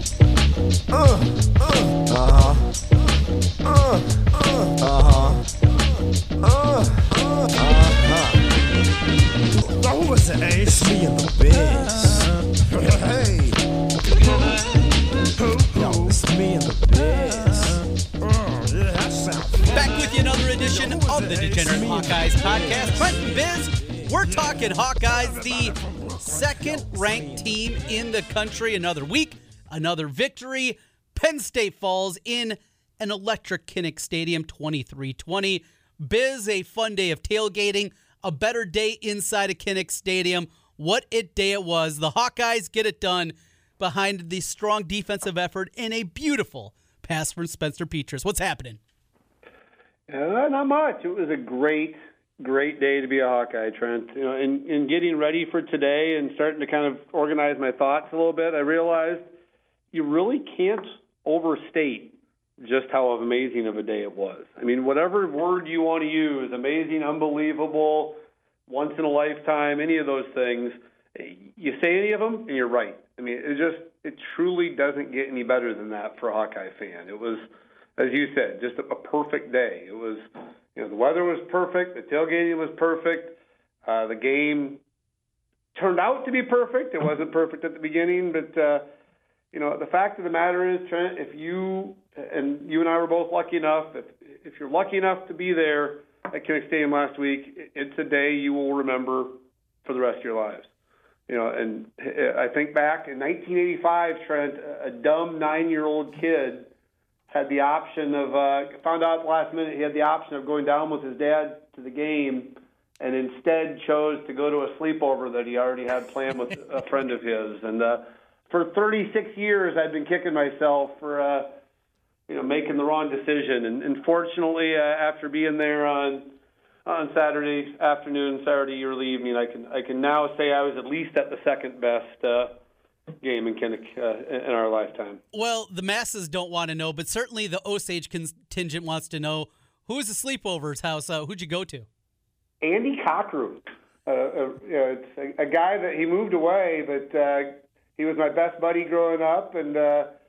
Who was it? Hey, it's me and the biz. Hey. Yo, it's me and the biz. Yeah, that sounds Back with you another edition of the Degenerate Hawkeyes podcast. Trent and Biz, we're talking Hawkeyes, the second-ranked team in the country. Another week, another victory. Penn State falls in an electric Kinnick Stadium, 23-20. Biz, a fun day of tailgating, a better day inside of Kinnick Stadium. What a day it was. The Hawkeyes get it done behind the strong defensive effort and a beautiful pass from Spencer Petras. What's happening? Not much. It was a great day to be a Hawkeye, Trent. You know, in getting ready for today and starting to kind of organize my thoughts a little bit, I realized you really can't overstate just how amazing of a day it was. I mean, whatever word you want to use, amazing, unbelievable, once in a lifetime, any of those things, you say any of them and you're right. I mean, it truly doesn't get any better than that for a Hawkeye fan. It was, as you said, just a perfect day. It was, the weather was perfect, the tailgating was perfect, the game turned out to be perfect. It wasn't perfect at the beginning, but the fact of the matter is, Trent, if you and I were both lucky enough, if you're lucky enough to be there at Kinnick Stadium last week, it's a day you will remember for the rest of your lives. And I think back in 1985, Trent, a dumb 9-year-old kid had the option of, found out at the last minute he had the option of going down with his dad to the game, and instead chose to go to a sleepover that he already had planned with a friend of his. And for 36 years, I've been kicking myself for, making the wrong decision. And fortunately, after being there on Saturday afternoon, Saturday early evening, I can now say I was at least at the second best game in Kinnick in our lifetime. Well, the masses don't want to know, but certainly the Osage contingent wants to know. Who was the sleepover's house? Who'd you go to? Andy Cockrum. It's a guy that he moved away, but he was my best buddy growing up, and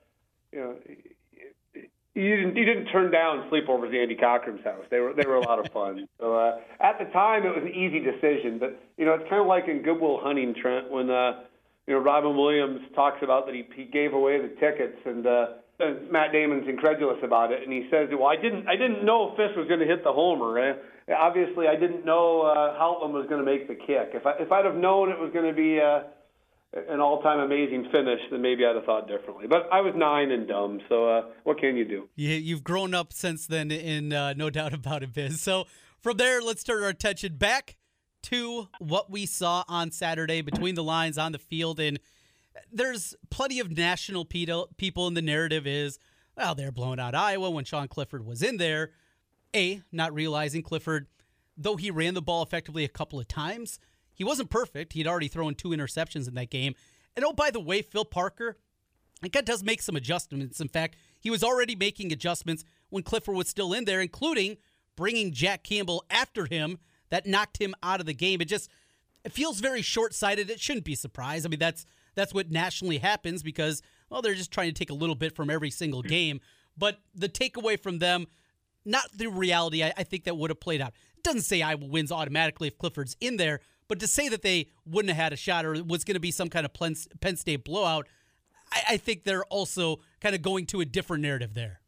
you didn't turn down sleepovers at Andy Cockrum's house. They were a lot of fun. So at the time, it was an easy decision, but it's kind of like in Good Will Hunting, Trent, when Robin Williams talks about that he gave away the tickets, and Matt Damon's incredulous about it, and he says, "Well, I didn't know Fisk was going to hit the homer. Obviously, I didn't know Halton was going to make the kick. If I'd have known it was going to be an all-time amazing finish, then maybe I'd have thought differently. But I was 9 and dumb, so what can you do?" You've grown up since then, in no doubt about it, Biz. So from there, let's turn our attention back to what we saw on Saturday, between the lines on the field. And there's plenty of national people, and the narrative is, well, they're blowing out Iowa when Sean Clifford was in there. Not realizing Clifford, though he ran the ball effectively a couple of times, he wasn't perfect. He'd already thrown 2 interceptions in that game. And oh, by the way, Phil Parker, I think, does make some adjustments. In fact, he was already making adjustments when Clifford was still in there, including bringing Jack Campbell after him that knocked him out of the game. It feels very short-sighted. It shouldn't be a surprise. I mean, that's what nationally happens because, well, they're just trying to take a little bit from every single game. But the takeaway from them, not the reality I think that would have played out. It doesn't say Iowa wins automatically if Clifford's in there, but to say that they wouldn't have had a shot or it was going to be some kind of Penn State blowout, I think they're also kind of going to a different narrative there.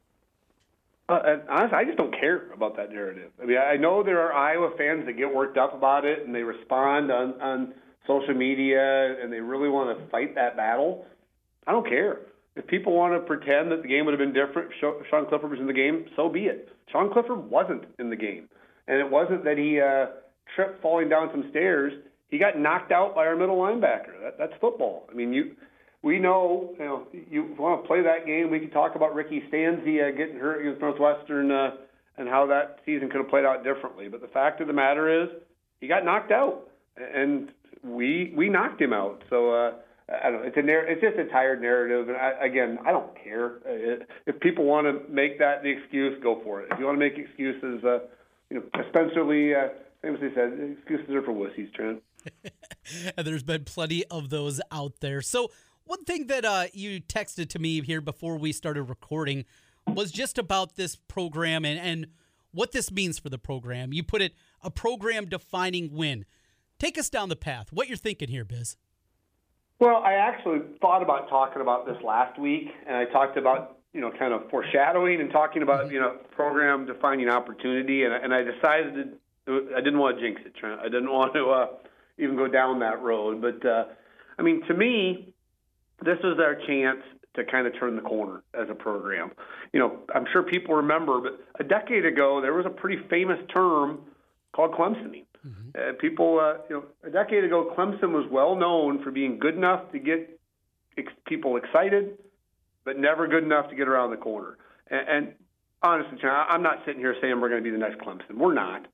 And honestly, I just don't care about that narrative. I mean, I know there are Iowa fans that get worked up about it and they respond on social media and they really want to fight that battle. I don't care. If people want to pretend that the game would have been different if Sean Clifford was in the game, so be it. Sean Clifford wasn't in the game. And it wasn't that he tripped falling down some stairs. He got knocked out by our middle linebacker. That's football. I mean, we know, you want to play that game, we can talk about Ricky Stanzi getting hurt against Northwestern and how that season could have played out differently. But the fact of the matter is he got knocked out, and we knocked him out. So I don't know. It's just a tired narrative. And I don't care. If people want to make that the excuse, go for it. If you want to make excuses, Spencer Lee famously said, excuses are for wussies, Trent. And there's been plenty of those out there. So One thing that you texted to me here before we started recording was just about this program and what this means for the program. You put it, a program-defining win. Take us down the path. What you're thinking here, Biz? Well, I actually thought about talking about this last week, and I talked about, kind of foreshadowing and talking about, program-defining opportunity, and I decided I didn't want to jinx it, Trent. I didn't want to even go down that road. But, to me, this is our chance to kind of turn the corner as a program. I'm sure people remember, but a decade ago, there was a pretty famous term called Clemsoning. A decade ago, Clemson was well known for being good enough to get people excited, but never good enough to get around the corner. And honestly, I'm not sitting here saying we're going to be the next Clemson. We're not.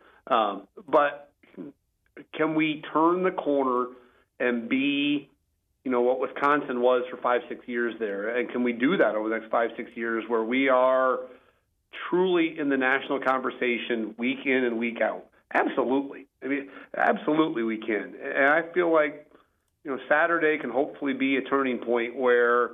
But can we turn the corner and be, what Wisconsin was for 5-6 years there? And can we do that over the next 5-6 years where we are truly in the national conversation week in and week out? Absolutely. Absolutely we can. And I feel like, Saturday can hopefully be a turning point where,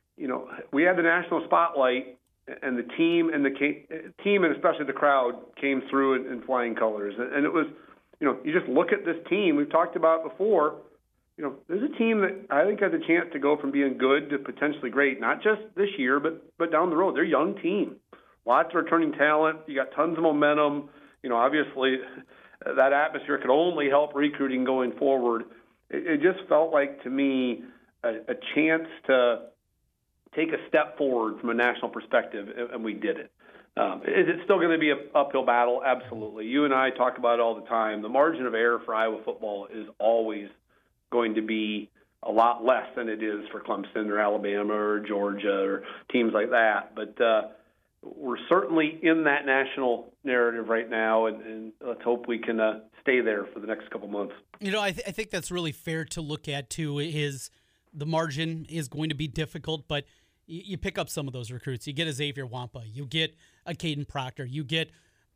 we had the national spotlight and the team and especially the crowd came through in flying colors. And it was, you just look at this team we've talked about before. There's a team that I think has a chance to go from being good to potentially great, not just this year, but down the road. They're a young team. Lots of returning talent. You got tons of momentum. Obviously that atmosphere could only help recruiting going forward. It just felt like, to me, a chance to take a step forward from a national perspective, and we did it. Is it still going to be an uphill battle? Absolutely. You and I talk about it all the time. The margin of error for Iowa football is always going to be a lot less than it is for Clemson or Alabama or Georgia or teams like that. But we're certainly in that national narrative right now, and let's hope we can stay there for the next couple months. I think that's really fair to look at, too, is the margin is going to be difficult, but you pick up some of those recruits. You get a Xavier Wampa. You get a Caden Proctor. You get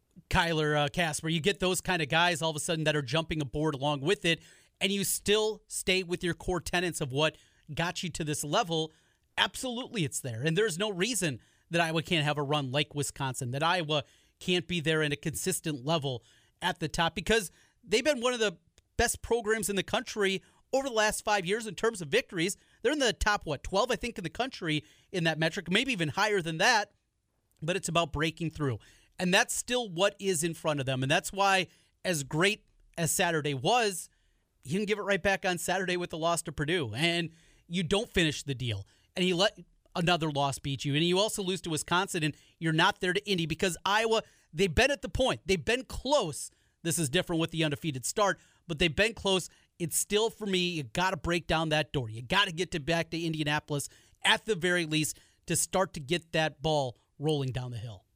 Kyler Casper. You get those kind of guys all of a sudden that are jumping aboard along with it, and you still stay with your core tenets of what got you to this level. Absolutely it's there, and there's no reason that Iowa can't have a run like Wisconsin, that Iowa can't be there at a consistent level at the top, because they've been one of the best programs in the country over the last 5 years in terms of victories. They're in the top, 12, I think, in the country in that metric, maybe even higher than that, but it's about breaking through. And that's still what is in front of them, and that's why, as great as Saturday was, you can give it right back on Saturday with the loss to Purdue, and you don't finish the deal, and you let another loss beat you, and you also lose to Wisconsin, and you're not there to Indy, because Iowa, they've been at the point. They've been close. This is different with the undefeated start, but they've been close. It's still, for me, you got to break down that door. You got to get back to Indianapolis at the very least to start to get that ball rolling down the hill.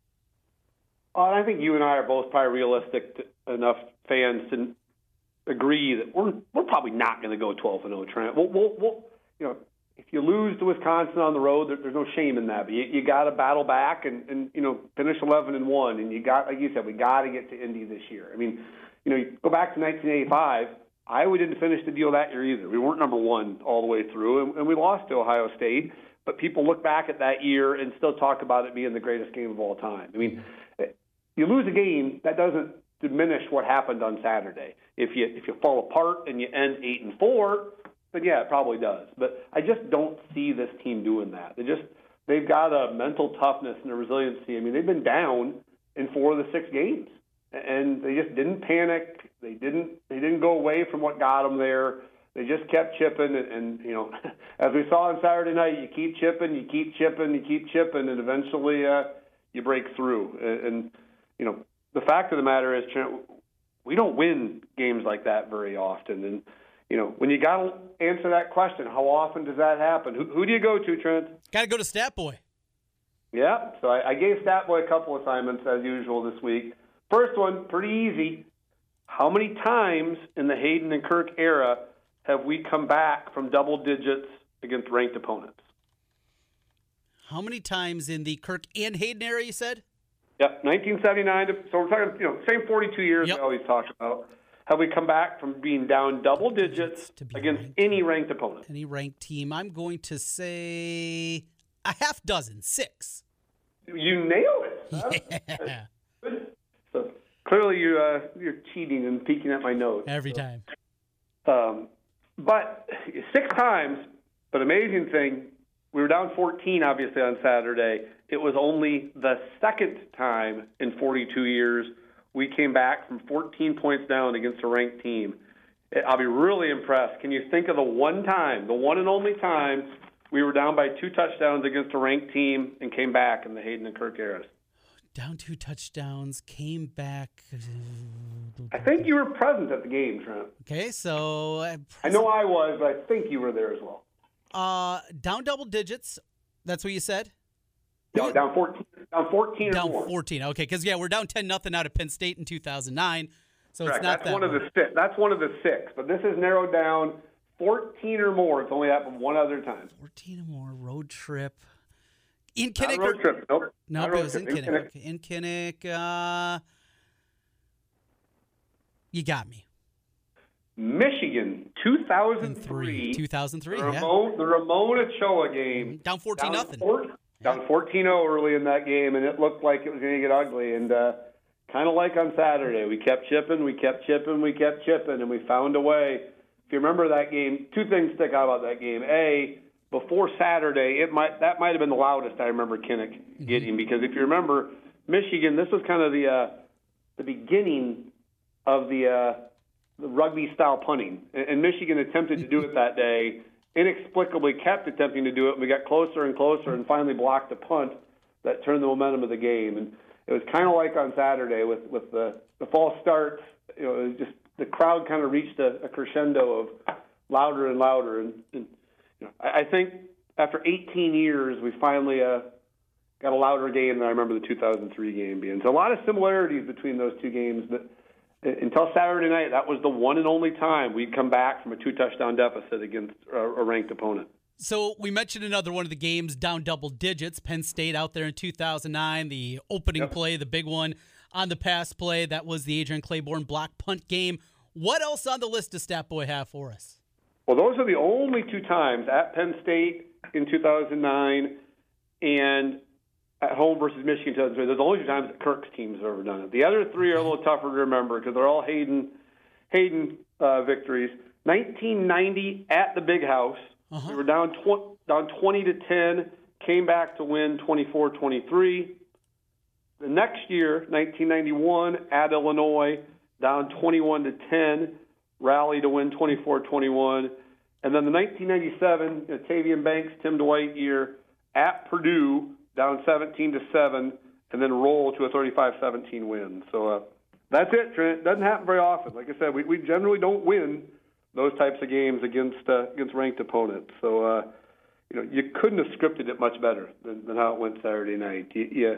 I think you and I are both probably realistic enough fans to agree that we're probably not going to go 12-0, Trent. We'll if you lose to Wisconsin on the road, there's no shame in that. But you got to battle back and finish 11-1, and you got, like you said, we got to get to Indy this year. You go back to 1985. Iowa didn't finish the deal that year either. We weren't number one all the way through, and we lost to Ohio State. But people look back at that year and still talk about it being the greatest game of all time. You lose a game, that doesn't diminish what happened on Saturday. If you fall apart and you end 8-4, then yeah, it probably does. But I just don't see this team doing that. They've got a mental toughness and a resiliency. They've been down in 4 of the 6 games, and they just didn't panic. They didn't go away from what got them there. They just kept chipping, and as we saw on Saturday night, you keep chipping, and eventually you break through. And the fact of the matter is, Trent, we don't win games like that very often. And when you got to answer that question, how often does that happen? Who do you go to, Trent? Got to go to Statboy. Yeah, so I gave Statboy a couple assignments as usual this week. First one, pretty easy. How many times in the Hayden and Kirk era have we come back from double digits against ranked opponents? How many times in the Kirk and Hayden era, you said? Yep, 1979. So we're talking, same 42 years yep. we always talk about. have we come back from being down double digits against any ranked opponent? Any ranked team. I'm going to say a half dozen, 6. You nailed it. Yeah. So clearly you're cheating and peeking at my notes. Every time. But 6 times, but amazing thing, we were down 14, obviously, on Saturday. It was only the second time in 42 years we came back from 14 points down against a ranked team. I'll be really impressed. Can you think of the one and only time we were down by 2 touchdowns against a ranked team and came back in the Hayden and Kirk eras? Down 2 touchdowns, came back. I think you were present at the game, Trent. Okay, so I know I was, but I think you were there as well. Down double digits. That's what you said? No, down 14. Down 14 down or more. 14. Okay, because we're down 10-0 out of Penn State in 2009. So Correct. It's not That's that one of the 6. That's one of the 6. But this is narrowed down 14 or more. It's only happened one other time. 14 or more road trip. In Kinnick? Not a road trip. Nope. No, Not it a road was in trip. Kinnick. Okay, in Kinnick. You got me. Michigan, 2003. 2003, The Ramon Ochoa game. Down 14-0. Down 14-0 early in that game, and it looked like it was going to get ugly. And kind of like on Saturday, we kept chipping, and we found a way. If you remember that game, 2 things stick out about that game. A, before Saturday, that might have been the loudest I remember Kinnick getting, because if you remember, Michigan, this was kind of the beginning of the rugby-style punting. And Michigan attempted to do it that day, inexplicably kept attempting to do it, and we got closer and closer and finally blocked a punt that turned the momentum of the game. And it was kind of like on Saturday with the false starts. It was just the crowd kind of reached a crescendo of louder and louder. And I think after 18 years, we finally got a louder game than I remember the 2003 game being. So a lot of similarities between those 2 games, but until Saturday night, that was the one and only time we'd come back from a 2-touchdown deficit against a ranked opponent. So we mentioned another one of the games down double digits. Penn State out there in 2009, the opening play, the big one on the pass play. That was the Adrian Claiborne block punt game. What else on the list does Stat Boy have for us? Well, those are the only 2 times, at Penn State in 2009 and at home versus Michigan 2003. Those are the only 2 times that Kirk's teams have ever done it. The other 3 are a little tougher to remember because they're all Hayden victories. 1990 at the Big House. We were down 20-10, came back to win 24-23. The next year, 1991 at Illinois, down 21-10, rally to win 24-21. And then the 1997 Tavian Banks, Tim Dwight year at Purdue, down 17-7, and then roll to a 35-17 win. So that's it, Trent. It doesn't happen very often. Like I said, we generally don't win those types of games against ranked opponents. So you couldn't have scripted it much better than how it went Saturday night.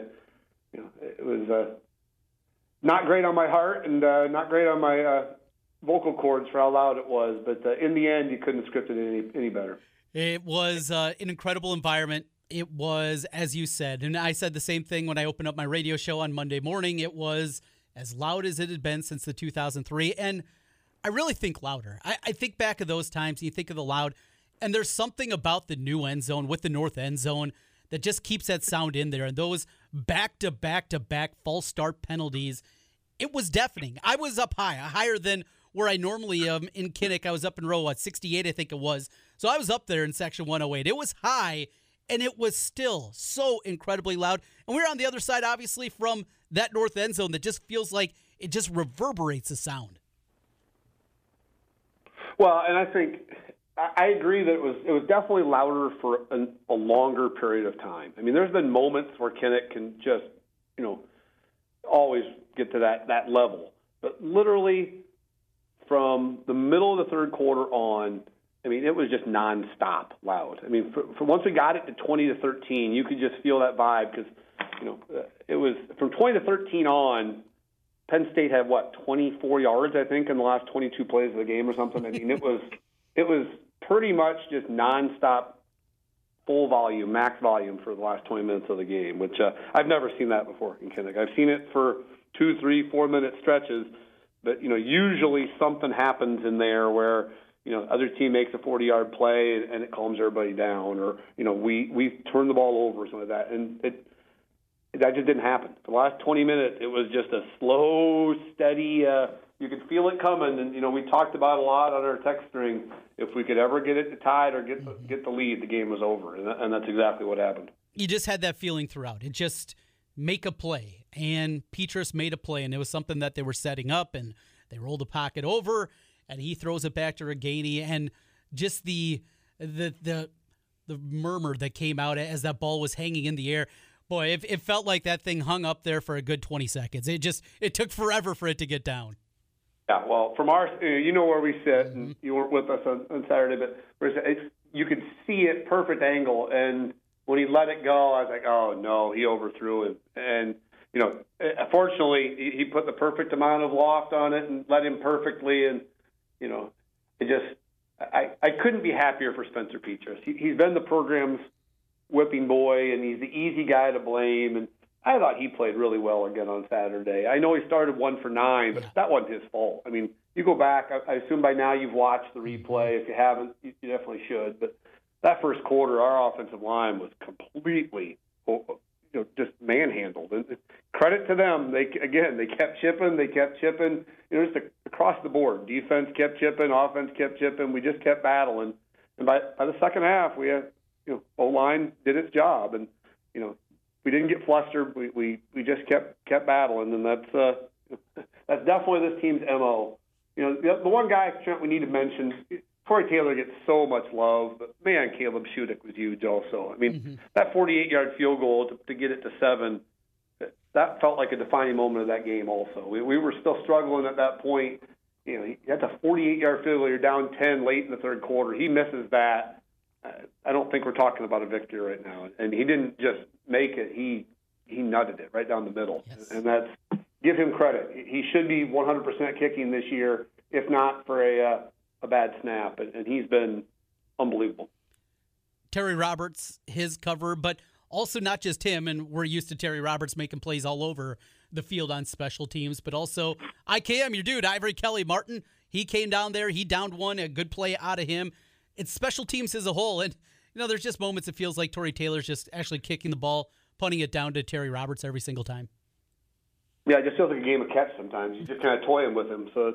It was not great on my heart and not great on my vocal cords for how loud it was. But in the end, you couldn't have scripted it any better. It was an incredible environment. It was, as you said, and I said the same thing when I opened up my radio show on Monday morning. It was as loud as it had been since the 2003, and I really think louder. I think back of those times, you think of the loud, and there's something about the new end zone with the north end zone that just keeps that sound in there, and those back-to-back-to-back false start penalties, it was deafening. I was up higher than where I normally am in Kinnick. I was up in row 68, I think it was. So I was up there in section 108. It was high, and it was still so incredibly loud. And we're on the other side, obviously, from that north end zone that just feels like it just reverberates the sound. Well, and I think I agree that it was definitely louder for a longer period of time. I mean, there's been moments where Kinnick can just, always get to that level. But literally from the middle of the third quarter on, I mean, it was just nonstop loud. I mean, for once we got it to 20-13, you could just feel that vibe because, it was from 20-13 on. Penn State had 24 yards, I think, in the last 22 plays of the game or something. I mean, it was pretty much just nonstop, full volume, max volume for the last 20 minutes of the game, which I've never seen that before in Kinnick. I've seen it for 2, 3, 4 minute stretches, But usually something happens in there where other team makes a 40-yard play and it calms everybody down, or we turn the ball over or something like that, and that just didn't happen. For the last 20 minutes, it was just a slow, steady. You could feel it coming, and we talked about a lot on our text string. If we could ever get it tied or get the lead, the game was over, and that's exactly what happened. You just had that feeling throughout. It just make a play, and Petrus made a play, and it was something that they were setting up, and they rolled the pocket over, and he throws it back to Reganey, and just the murmur that came out as that ball was hanging in the air. Boy, it felt like that thing hung up there for a good 20 seconds. It took forever for it to get down. Yeah, well, from our, where we sit, and you weren't with us on Saturday, but you could see it perfect angle, and when he let it go, I was like, oh no, he overthrew him, and fortunately he put the perfect amount of loft on it and let him perfectly, and I couldn't be happier for Spencer Petrus. He's been the program's whipping boy, and he's the easy guy to blame, and I thought he played really well again on Saturday. I know he started 1 for 9, but that wasn't his fault. I mean, you go back, I assume by now you've watched the replay. If you haven't, you definitely should. But that first quarter, our offensive line was completely, just manhandled. And credit to them. They kept chipping. Just across the board. Defense kept chipping, offense kept chipping. We just kept battling. And by the second half, we had, O-line did its job. And, we didn't get flustered. We just kept battling, and that's definitely this team's MO. The one guy, Trent, we need to mention, Corey Taylor gets so much love, but man, Caleb Shudik was huge also. I mean, that 48-yard field goal to get it to 7, that felt like a defining moment of that game also. We were still struggling at that point. He had a 48-yard field goal. You're down 10 late in the third quarter. He misses that. I don't think we're talking about a victory right now. And he didn't just make it. He nutted it right down the middle. Yes. And that's, give him credit. He should be 100% kicking this year, if not for a bad snap. And he's been unbelievable. Terry Roberts, his cover, but also not just him. And we're used to Terry Roberts making plays all over the field on special teams, but also IKM, your dude, Ivory Kelly Martin. He came down there. He downed one, a good play out of him. It's special teams as a whole. And, there's just moments it feels like Corey Taylor's just actually kicking the ball, punting it down to Terry Roberts every single time. Yeah, it just feels like a game of catch sometimes. You just kind of toying with him. So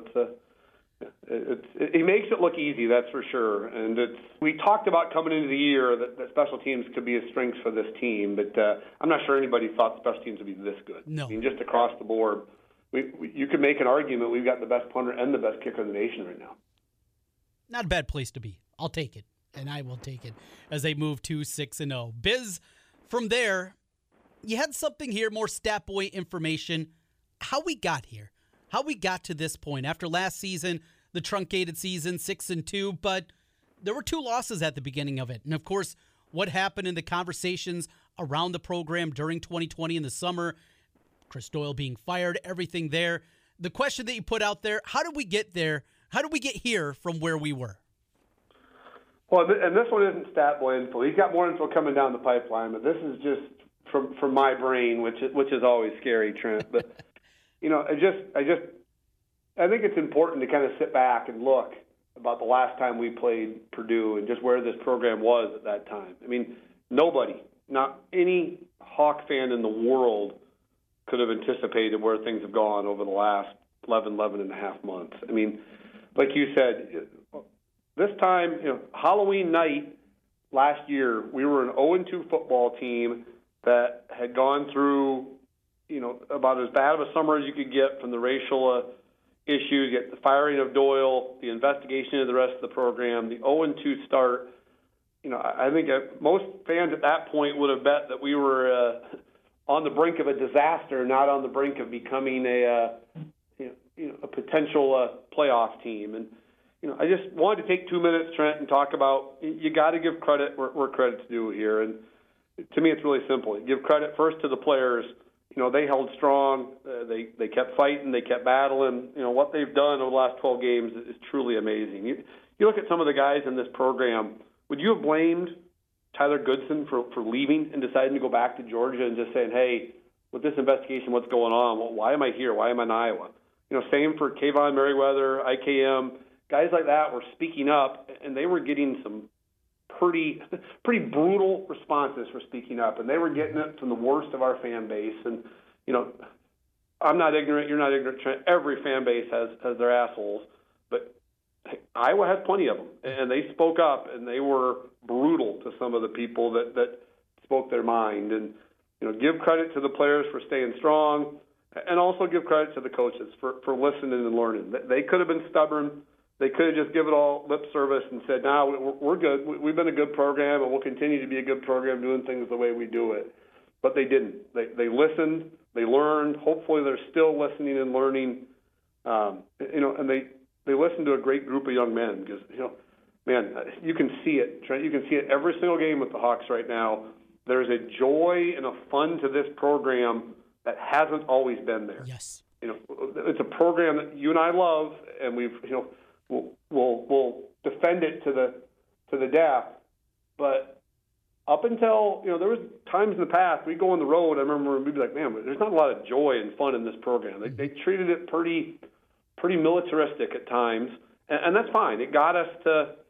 he makes it look easy, that's for sure. And we talked about coming into the year that special teams could be a strength for this team, but I'm not sure anybody thought special teams would be this good. No. I mean, just across the board, you could make an argument we've got the best punter and the best kicker in the nation right now. Not a bad place to be. I'll take it, and I will take it as they move to 6-0. Biz, from there, you had something here, more stat boy information, how we got here, how we got to this point. After last season, the truncated season, 6-2, but there were 2 losses at the beginning of it. And, of course, what happened in the conversations around the program during 2020 in the summer, Chris Doyle being fired, everything there. The question that you put out there, how did we get there? How did we get here from where we were? Well, and this one isn't stat boy info. He's got more info coming down the pipeline, but this is just from my brain, which is always scary, Trent. But I think it's important to kind of sit back and look about the last time we played Purdue and just where this program was at that time. I mean, nobody, not any Hawk fan in the world, could have anticipated where things have gone over the last 11 and a half months. I mean, like you said, this time, Halloween night last year, we were an 0-2 football team that had gone through, about as bad of a summer as you could get from the racial issues, get the firing of Doyle, the investigation of the rest of the program, the 0-2 start. I think most fans at that point would have bet that we were on the brink of a disaster, not on the brink of becoming a potential playoff team. And I just wanted to take 2 minutes, Trent, and talk about you got to give credit where credit's due here. And to me, it's really simple. Give credit first to the players. They held strong. They kept fighting. They kept battling. What they've done over the last 12 games is truly amazing. You look at some of the guys in this program. Would you have blamed Tyler Goodson for leaving and deciding to go back to Georgia and just saying, hey, with this investigation, what's going on? Well, why am I here? Why am I in Iowa? same for Kayvon Merriweather, IKM, guys like that were speaking up, and they were getting some pretty brutal responses for speaking up, and they were getting it from the worst of our fan base. And I'm not ignorant, you're not ignorant, Trent. Every fan base has their assholes, but Iowa has plenty of them, and they spoke up, and they were brutal to some of the people that spoke their mind. And give credit to the players for staying strong, and also give credit to the coaches for listening and learning. They could have been stubborn. They could have just given all lip service and said, "No, we're good. We've been a good program, and we'll continue to be a good program doing things the way we do it." But they didn't. They listened. They learned. Hopefully, they're still listening and learning. And they listened to a great group of young men because, man, you can see it, Trent. You can see it every single game with the Hawks right now. There's a joy and a fun to this program that hasn't always been there. Yes. It's a program that you and I love, and we'll defend it to the death. But up until there was times in the past we'd go on the road. I remember we'd be like, man, there's not a lot of joy and fun in this program. They treated it pretty militaristic at times, and that's fine. It got us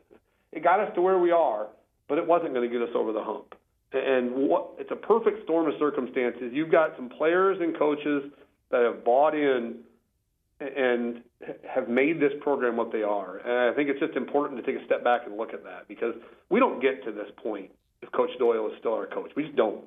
to where we are, but it wasn't going to get us over the hump. And it's a perfect storm of circumstances. You've got some players and coaches that have bought in and have made this program what they are. And I think it's just important to take a step back and look at that, because we don't get to this point if Coach Doyle is still our coach. We just don't.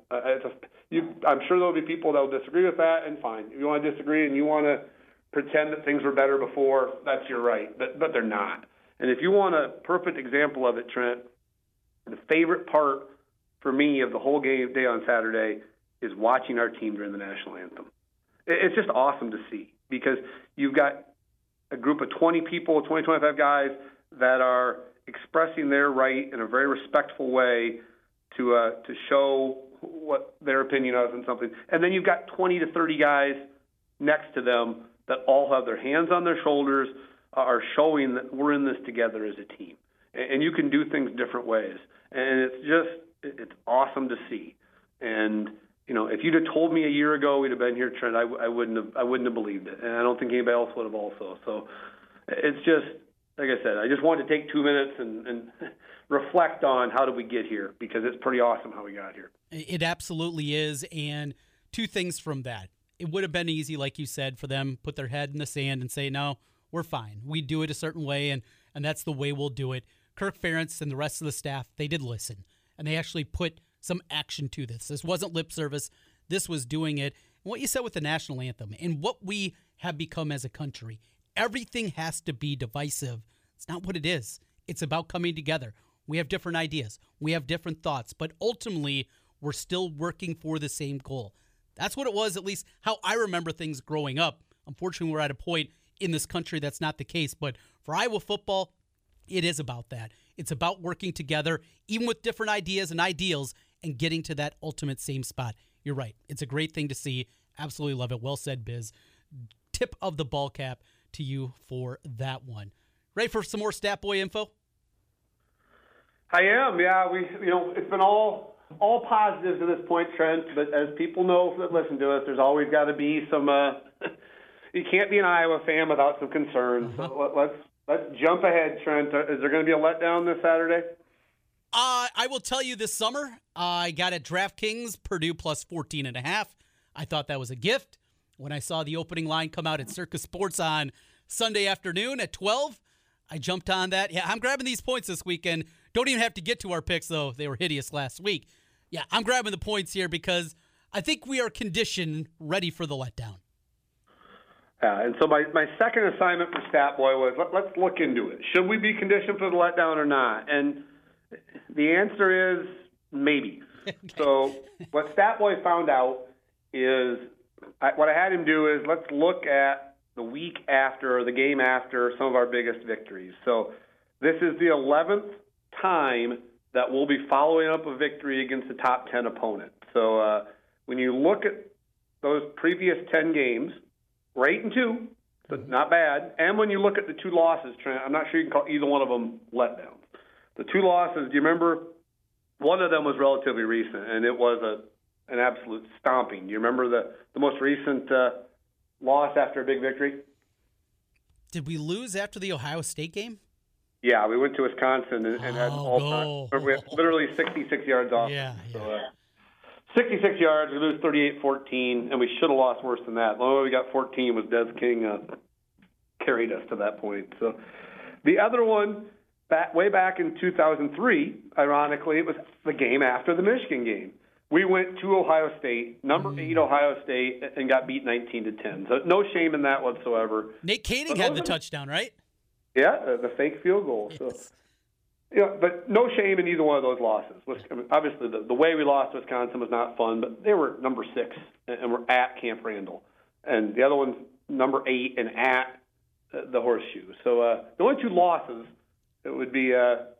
I'm sure there'll be people that will disagree with that, and fine. If you want to disagree and you want to pretend that things were better before, that's your right. But they're not. And if you want a perfect example of it, Trent, the favorite part for me of the whole game day on Saturday is watching our team during the national anthem. It's just awesome to see, because you've got a group of 20 people, 20, 25 guys that are expressing their right in a very respectful way to show what their opinion is on something. And then you've got 20 to 30 guys next to them that all have their hands on their shoulders, are showing that we're in this together as a team. And you can do things different ways. And it's awesome to see. And if you'd have told me a year ago we'd have been here, Trent, I wouldn't have believed it, and I don't think anybody else would have also. So it's just, like I said, I just wanted to take 2 minutes and reflect on how did we get here, because it's pretty awesome how we got here. It absolutely is, and two things from that. It would have been easy, like you said, for them put their head in the sand and say, no, we're fine. We do it a certain way, and that's the way we'll do it. Kirk Ferentz and the rest of the staff, they did listen, and they actually put some action to this. This wasn't lip service. This was doing it. And what you said with the national anthem and what we have become as a country, everything has to be divisive. It's not what it is. It's about coming together. We have different ideas. We have different thoughts, but ultimately we're still working for the same goal. That's what it was, at least how I remember things growing up. Unfortunately, we're at a point in this country that's not the case, but for Iowa football, it is about that. It's about working together, even with different ideas and ideals, and getting to that ultimate same spot. You're right. It's a great thing to see. Absolutely love it. Well said, Biz. Tip of the ball cap to you for that one. Ready for some more Stat Boy info? I am. Yeah, it's been all positives to this point, Trent. But as people know that listen to us, there's always got to be some. You can't be an Iowa fan without some concerns. So let's jump ahead, Trent. Is there going to be a letdown this Saturday? I will tell you this summer, I got at DraftKings, Purdue plus 14.5. I thought that was a gift. When I saw the opening line come out at Circus Sports on Sunday afternoon at 12, I jumped on that. Yeah, I'm grabbing these points this weekend. Don't even have to get to our picks, though. They were hideous last week. Yeah, I'm grabbing the points here because I think we are conditioned, ready for the letdown. And so my second assignment for Stat Boy was let's look into it. Should we be conditioned for the letdown or not? And the answer is maybe. Okay. So what Stat Boy found out is what I had him do is let's look at the week after or the game after some of our biggest victories. So this is the 11th time that we'll be following up a victory against a top 10 opponent. So when you look at those previous 10 games, we're 8-2, so not bad. And when you look at the two losses, Trent, I'm not sure you can call either one of them letdowns. The two losses, do you remember? One of them was relatively recent, and it was an absolute stomping. Do you remember the most recent loss after a big victory? Did we lose after the Ohio State game? Yeah, we went to Wisconsin and had all time. We had literally 66 yards off. Yeah. So, 66 yards, we lose 38-14, and we should have lost worse than that. The only way we got 14 was Des King carried us to that point. So the other one, way back in 2003, ironically, it was the game after the Michigan game. We went to Ohio State, number 8 Ohio State, and got beat 19-10. So no shame in that whatsoever. Nate Koenig had the touchdown, right? Yeah, the fake field goal. Yes. So, but no shame in either one of those losses. Obviously, the way we lost to Wisconsin was not fun, but they were number 6, and we're at Camp Randall. And the other one's number 8 and at the Horseshoe. So the only 2 losses, it would be,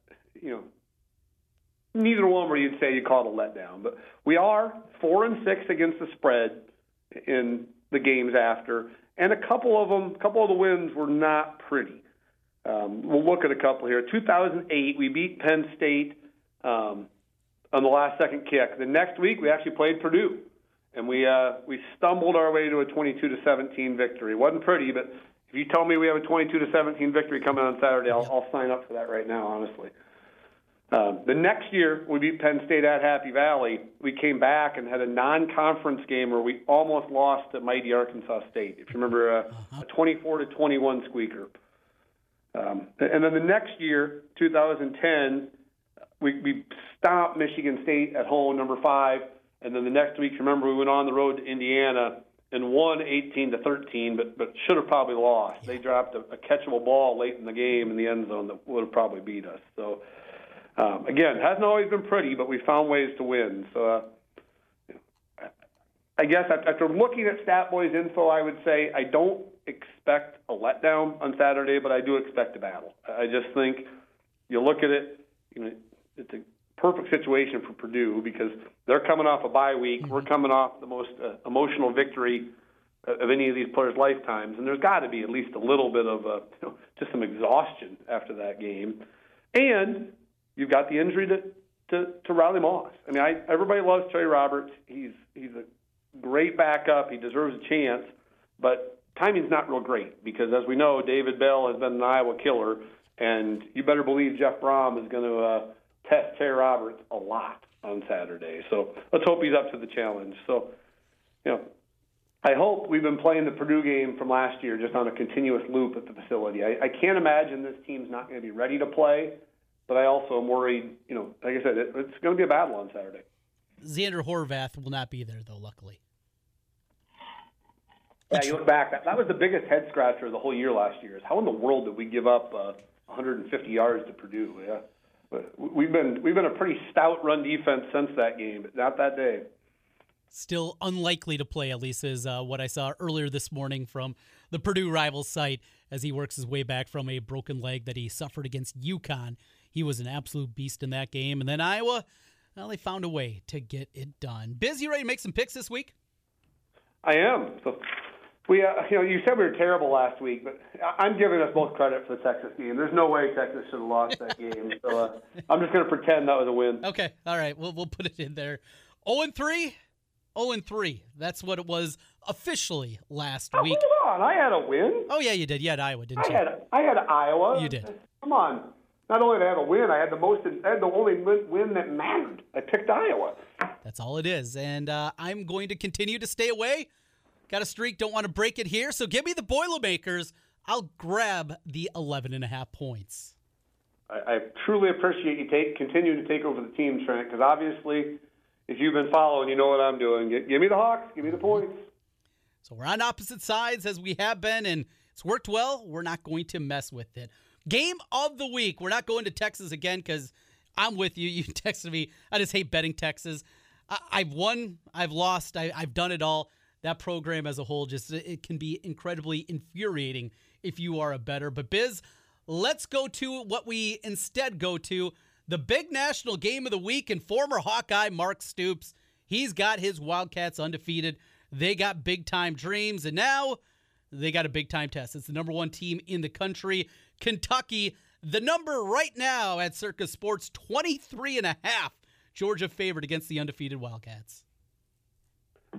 neither one where you'd say you call it a letdown. But we are 4-6 against the spread in the games after, and a couple of the wins were not pretty. We'll look at a couple here. 2008, we beat Penn State on the last-second kick. The next week, we actually played Purdue, and we stumbled our way to a 22-17 victory. It wasn't pretty, but if you tell me we have a 22-17 victory coming on Saturday, I'll sign up for that right now, honestly. The next year, we beat Penn State at Happy Valley. We came back and had a non-conference game where we almost lost to mighty Arkansas State. If you remember, a 24-21 squeaker. And then the next year, 2010, we stopped Michigan State at home, number 5. And then the next week, remember, we went on the road to Indiana and won 18-13, but should have probably lost. They dropped a catchable ball late in the game in the end zone that would have probably beat us. So, again, it hasn't always been pretty, but we found ways to win. So, I guess after looking at Stat Boys info, I would say I don't expect a letdown on Saturday, but I do expect a battle. I just think you look at it, it's a perfect situation for Purdue because they're coming off a bye week. We're coming off the most emotional victory of any of these players' lifetimes, and there's got to be at least a little bit of just some exhaustion after that game. And you've got the injury to Riley Moss. I mean, everybody loves Trey Roberts. He's a great backup. He deserves a chance, but timing's not real great because, as we know, David Bell has been an Iowa killer, and you better believe Jeff Brom is going to test Trey Roberts a lot on Saturday. So let's hope he's up to the challenge. So, I hope we've been playing the Purdue game from last year just on a continuous loop at the facility. I can't imagine this team's not going to be ready to play, but I also am worried, like I said, it's going to be a battle on Saturday. Xander Horvath will not be there, though, luckily. Yeah, you look back, that was the biggest head scratcher of the whole year last year. Is how in the world did we give up 150 yards to Purdue? Yeah, but we've been a pretty stout run defense since that game, but not that day. Still unlikely to play, at least is what I saw earlier this morning from the Purdue Rivals site as he works his way back from a broken leg that he suffered against UConn. He was an absolute beast in that game. And then Iowa, well, they found a way to get it done. Biz, you ready to make some picks this week? I am. So we, you said we were terrible last week, but I'm giving us both credit for the Texas game. There's no way Texas should have lost that game. So I'm just going to pretend that was a win. Okay. All right. We'll put it in there. 0-3. 0-3. That's what it was officially last week. Hold on. I had a win. Oh, yeah, you did. You had Iowa, didn't you? I had Iowa. You did. Come on. Not only did I have a win, I had the only win that mattered. I picked Iowa. That's all it is. And I'm going to continue to stay away. Got a streak. Don't want to break it here. So give me the Boilermakers. I'll grab the 11.5 points. I truly appreciate you continuing to take over the team, Trent, because obviously, if you've been following, you know what I'm doing. Give me the Hawks. Give me the points. So we're on opposite sides as we have been, and it's worked well. We're not going to mess with it. Game of the week. We're not going to Texas again because I'm with you. You texted me. I just hate betting Texas. I've won. I've lost. I've done it all. That program as a whole, it can be incredibly infuriating if you are a bettor. But Biz, let's go to what we instead go to. The big national game of the week, and former Hawkeye Mark Stoops, he's got his Wildcats undefeated. They got big-time dreams, and now they got a big-time test. It's the number 1 team in the country, Kentucky. The number right now at Circa Sports, 23.5. Georgia favored against the undefeated Wildcats.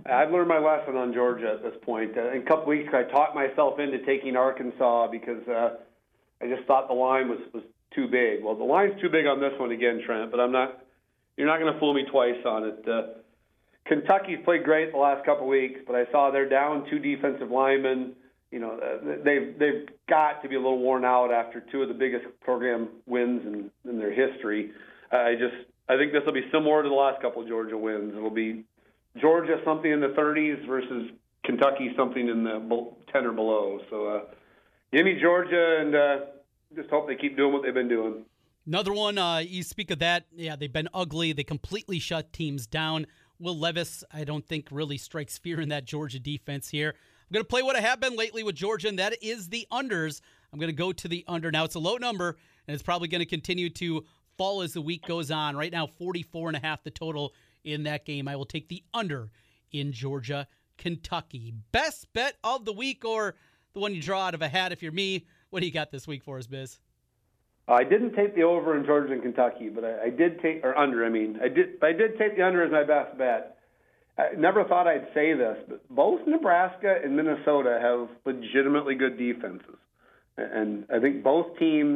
I've learned my lesson on Georgia at this point. In a couple weeks, I talked myself into taking Arkansas because I just thought the line was too big. Well, the line's too big on this one again, Trent, but you're not going to fool me twice on it. Kentucky's played great the last couple weeks, but I saw they're down 2 defensive linemen. You know, they've got to be a little worn out after 2 of the biggest program wins in their history. I think this will be similar to the last couple of Georgia wins. It'll be Georgia something in the 30s versus Kentucky something in the 10 or below. So give me Georgia and just hope they keep doing what they've been doing. Another one, you speak of that. Yeah, they've been ugly. They completely shut teams down. Will Levis, I don't think, really strikes fear in that Georgia defense here. I'm going to play what I have been lately with Georgia, and that is the unders. I'm going to go to the under. Now, it's a low number, and it's probably going to continue to fall as the week goes on. Right now, 44.5 the total in that game. I will take the under in Georgia, Kentucky. Best bet of the week, or the one you draw out of a hat if you're me. What do you got this week for us, Biz? I didn't take the over in Georgia and Kentucky, but I did take, or under, I mean. I did take the under as my best bet. I never thought I'd say this, but both Nebraska and Minnesota have legitimately good defenses. And I think both teams,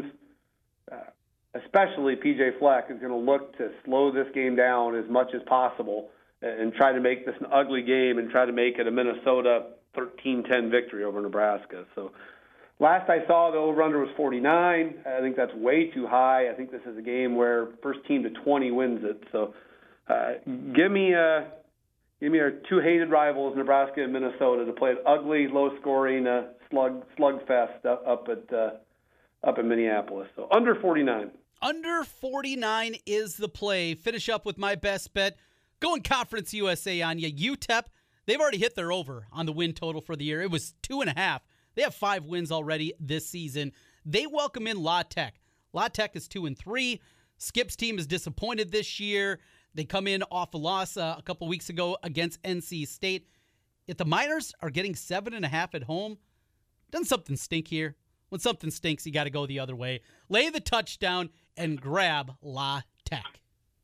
especially P.J. Fleck, is going to look to slow this game down as much as possible and try to make this an ugly game and try to make it a Minnesota 13-10 victory over Nebraska. So last I saw, the over-under was 49. I think that's way too high. I think this is a game where first team to 20 wins it. So give me our 2 hated rivals, Nebraska and Minnesota, to play an ugly, low-scoring slugfest up in Minneapolis. So under 49. Under 49 is the play. Finish up with my best bet. Going Conference USA on you. UTEP, they've already hit their over on the win total for the year. It was 2.5. They have 5 wins already this season. They welcome in La Tech. La Tech is 2-3. Skip's team is disappointed this year. They come in off a loss a couple weeks ago against NC State. If the Miners are getting 7.5 at home, doesn't something stink here? When something stinks, you got to go the other way. Lay the touchdown and grab La Tech.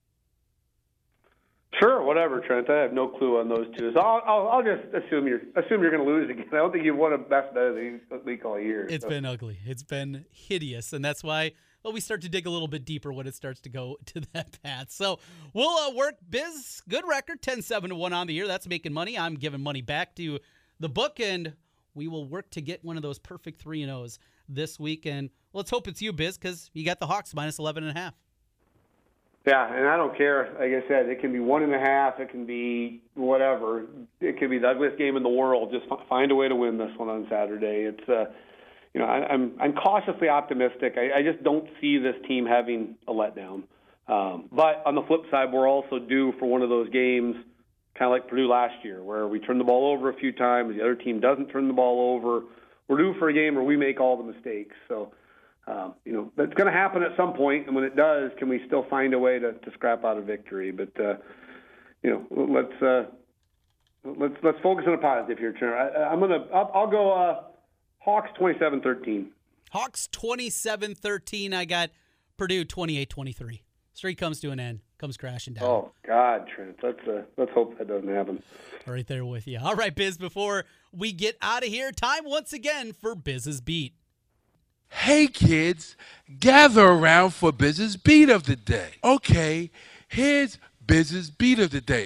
Sure, whatever, Trent. I have no clue on those two. So I'll just assume you're going to lose again. I don't think you've won a best bet of the week all year. It's been ugly. It's been hideous, and that's why we start to dig a little bit deeper when it starts to go to that path. So we'll work. Biz, good record, 10-7-1 on the year. That's making money. I'm giving money back to the book, and we will work to get one of those perfect 3-0s this week. And let's hope it's you, Biz, because you got the Hawks minus 11.5. Yeah, and I don't care. Like I said, it can be 1.5. It can be whatever. It could be the ugliest game in the world. Just find a way to win this one on Saturday. It's I'm cautiously optimistic. I just don't see this team having a letdown. But on the flip side, we're also due for one of those games, kind of like Purdue last year, where we turn the ball over a few times, the other team doesn't turn the ball over. We're due for a game where we make all the mistakes. So, that's going to happen at some point, and when it does, can we still find a way to scrap out a victory? But let's focus on a positive here, Trent. I'll go Hawks 27-13. Hawks 27-13. I got Purdue 28-23. Streak comes to an end, comes crashing down. Oh God, Trent. Let's hope that doesn't happen. Right there with you. All right, Biz. Before we get out of here, time once again for Biz's Beat. Hey kids, gather around for Biz's Beat of the Day. Okay, here's Biz's Beat of the Day.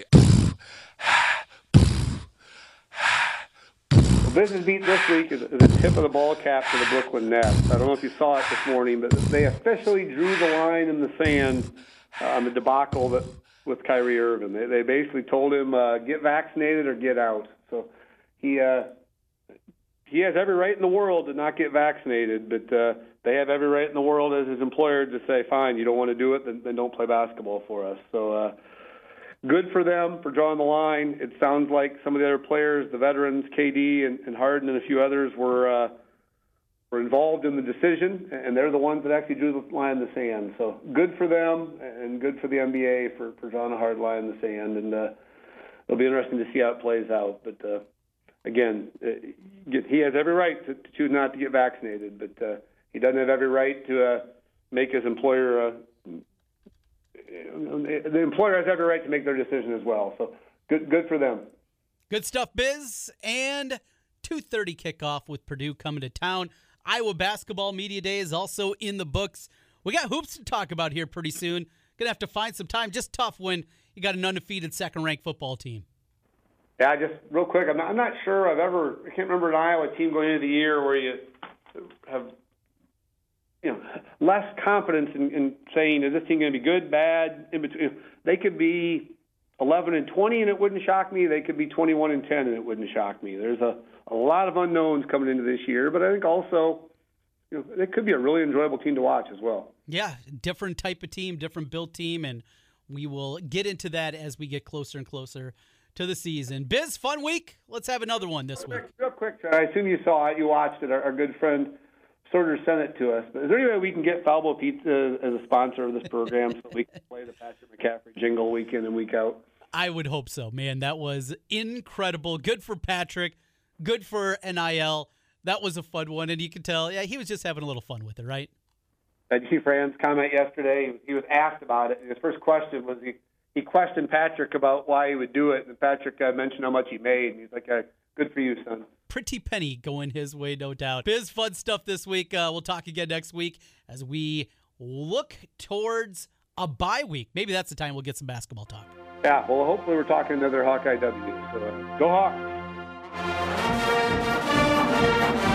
Biz's Beat this week is a tip of the ball cap to the Brooklyn Nets. I don't know if you saw it this morning, but they officially drew the line in the sand on the debacle with Kyrie Irving. They basically told him, get vaccinated or get out. So he has every right in the world to not get vaccinated, but they have every right in the world as his employer to say, fine, you don't want to do it, then don't play basketball for us. So good for them for drawing the line. It sounds like some of the other players, the veterans, KD and Harden and a few others, were involved in the decision, and they're the ones that actually drew the line in the sand. So good for them and good for the NBA for drawing a hard line in the sand, and it'll be interesting to see how it plays out. But again, he has every right to choose not to get vaccinated, but he doesn't have every right to make his employer. The employer has every right to make their decision as well. So good for them. Good stuff, Biz. And 2:30 kickoff with Purdue coming to town. Iowa Basketball Media Day is also in the books. We got hoops to talk about here pretty soon. Going to have to find some time. Just tough when you got an undefeated second-ranked football team. Yeah, just real quick, I'm not sure I can't remember an Iowa team going into the year where you have less confidence in saying, is this team going to be good, bad, in between? They could be 11-20 and it wouldn't shock me. They could be 21-10 and it wouldn't shock me. There's a lot of unknowns coming into this year, but I think also it could be a really enjoyable team to watch as well. Yeah, different type of team, different built team, and we will get into that as we get closer and closer to the season. Biz, fun week. Let's have another one this week. Real quick, I assume you saw it, you watched it. Our good friend Sorter sent it to us. But is there any way we can get Falbo Pizza as a sponsor of this program so we can play the Patrick McCaffrey jingle week in and week out? I would hope so, man. That was incredible. Good for Patrick. Good for NIL. That was a fun one, and you can tell, yeah, he was just having a little fun with it, right? Did you see Fran's comment yesterday? He was asked about it. His first question was he questioned Patrick about why he would do it, and Patrick mentioned how much he made, and he's like, good for you, son. Pretty penny going his way, no doubt. Biz, fun stuff this week. We'll talk again next week as we look towards a bye week. Maybe that's the time we'll get some basketball talk. Yeah, well, hopefully we're talking another Hawkeye W. So go Hawks!